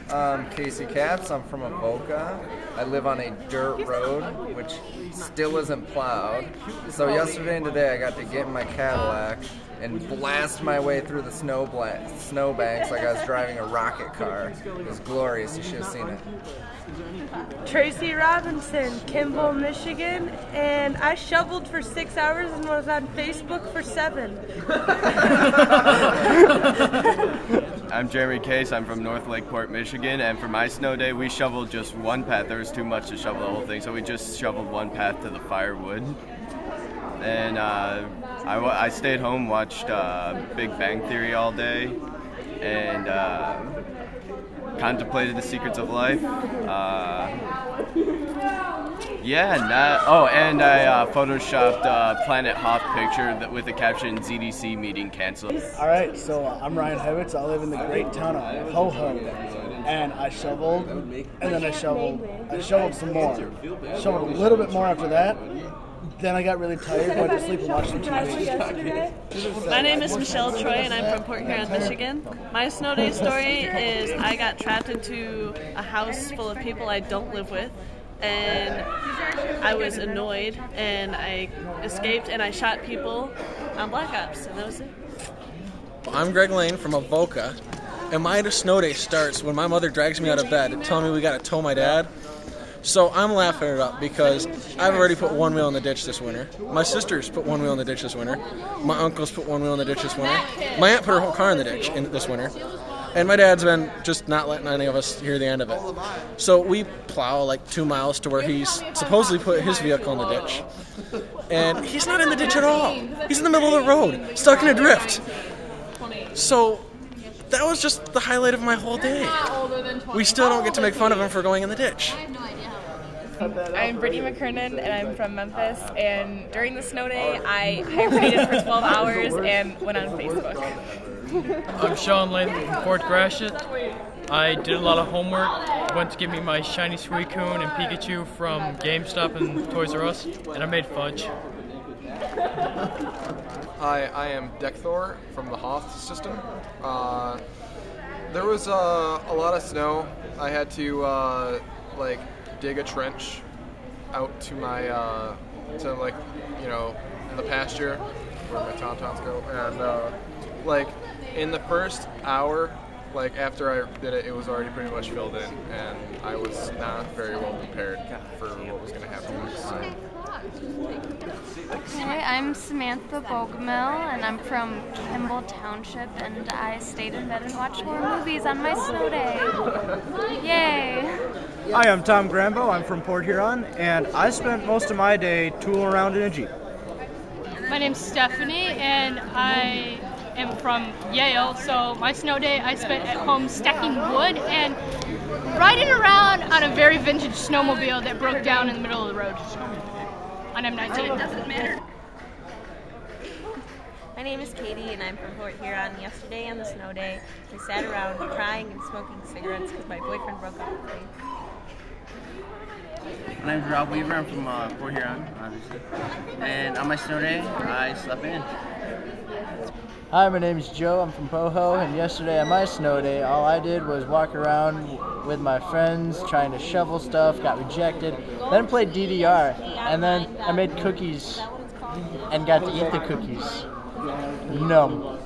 Casey Katz. I'm from Avoca. I live on a dirt road, which still isn't plowed. So yesterday and today I got to get in my Cadillac and blast my way through the snowbanks like I was driving a rocket car. It was glorious. You should have seen it. Tracy Robinson, Kimball, Michigan, and I shoveled for 6 hours and was on Facebook for 7. I'm Jeremy Case. I'm from North Lakeport, Michigan, and for my snow day, we shoveled just one path. There was too much to shovel the whole thing, so we just shoveled one path to the firewood. And I stayed home, watched Big Bang Theory all day, and contemplated the secrets of life. And I photoshopped a Planet Hoth picture with the caption "ZDC meeting canceled." All right, so I'm Ryan Hevitz. I live in the great town of Ho-Ho, and I shoveled, and then I shoveled some more. Shoveled a little bit more after that. Then I got really tired, went to sleep and watched some TV. My name is Michelle Troy, and I'm from Port Huron, Michigan. My snow day story is I got trapped into a house full of people I don't live with, and I was annoyed, and I escaped, and I shot people on Black Ops, and that was it. I'm Greg Lane from Avoca, and my snow day starts when my mother drags me out of bed telling me we got to tow my dad. So I'm laughing it up because I've already put one wheel in the ditch this winter. My sisters put one wheel in the ditch this winter. My uncles put one wheel in the ditch this winter. My aunt put her whole car in the ditch this winter. And my dad's been just not letting any of us hear the end of it. So we plow like 2 miles to where he's supposedly put his vehicle in the ditch. And he's not in the ditch at all. He's in the middle of the road, stuck in a drift. So that was just the highlight of my whole day. We still don't get to make fun of him for going in the ditch. I'm Brittany McKernan, and I'm from Memphis, and during the snow day, I hibernated for 12 hours and went on Facebook. I'm Sean Lane from Fort Gratiot. I did a lot of homework, went to get me my shiny Suicune and Pikachu from GameStop and Toys R Us, and I made fudge. Hi, I am Dekthor from the Hoth system. There was a lot of snow. I had to dig a trench out to my in the pasture where my tauntauns go, and in the first hour, after I did it, it was already pretty much filled in, and I was not very well prepared for what was going to happen next. Hi, I'm Samantha Bogmill, and I'm from Kimball Township, and I stayed in bed and watched horror movies on my snow day. Yay! Hi, I'm Tom Grambo. I'm from Port Huron, and I spent most of my day tooling around in a Jeep. My name's Stephanie, and I am from Yale, so my snow day I spent at home stacking wood and riding around on a very vintage snowmobile that broke down in the middle of the road. On M19. Doesn't matter. My name is Katie, and I'm from Port Huron. Yesterday on the snow day, we sat around crying and smoking cigarettes because my boyfriend broke up with me. My name's Rob Weaver. I'm from Port Huron, obviously. And on my snow day, I slept in. Hi, my name's Joe. I'm from Poho, and yesterday on my snow day, all I did was walk around with my friends trying to shovel stuff, got rejected, then played DDR, and then I made cookies and got to eat the cookies. No.